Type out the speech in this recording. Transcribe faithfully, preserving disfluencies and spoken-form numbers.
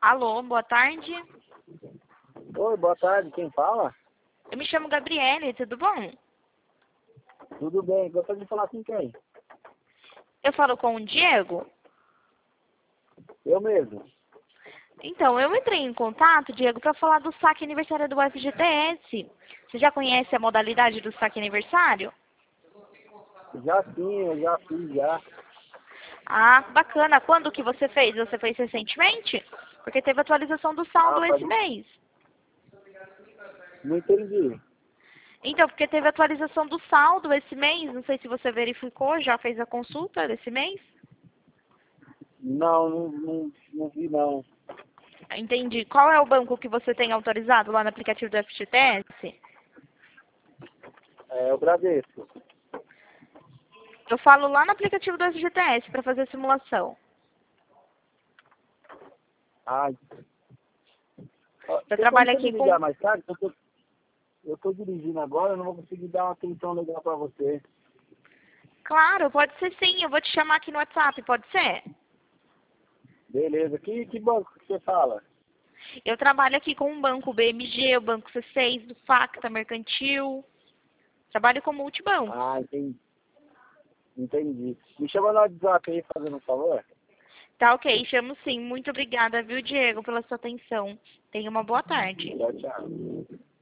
Alô, boa tarde. Oi, boa tarde, quem fala? Eu me chamo Gabriele, tudo bom? Tudo bem, gostaria de falar com quem? Eu falo com o Diego? Eu mesmo. Então, eu entrei em contato, Diego, para falar do saque aniversário do F G T S. Você já conhece a modalidade do saque aniversário? Já sim, eu já fiz já. Ah, bacana. Quando que você fez? Você fez recentemente? Porque teve atualização do Ah, saldo esse pode... mês. Não entendi. Então, porque teve atualização do saldo esse mês. Não sei se você verificou, já fez a consulta desse mês? Não, não, não, não vi não. Entendi. Qual é o banco que você tem autorizado lá no aplicativo do F G T S? É, eu agradeço. Eu falo lá no aplicativo do F G T S para fazer a simulação. Ah, ó, Eu tem como trabalho você me aqui ligar com... mais tarde? Eu tô, eu tô dirigindo agora, eu não vou conseguir dar uma atenção legal pra você. Claro, pode ser sim. Eu vou te chamar aqui no WhatsApp, pode ser? Beleza, que, que banco que você fala? Eu trabalho aqui com o banco B M G, o banco C seis, do Facta, Mercantil. Trabalho com multibanco. Ah, entendi. Entendi. Me chama no WhatsApp aí, fazendo um favor. Tá ok, chamo sim. Muito obrigada, viu, Diego, pela sua atenção. Tenha uma boa tarde. Tchau, tchau.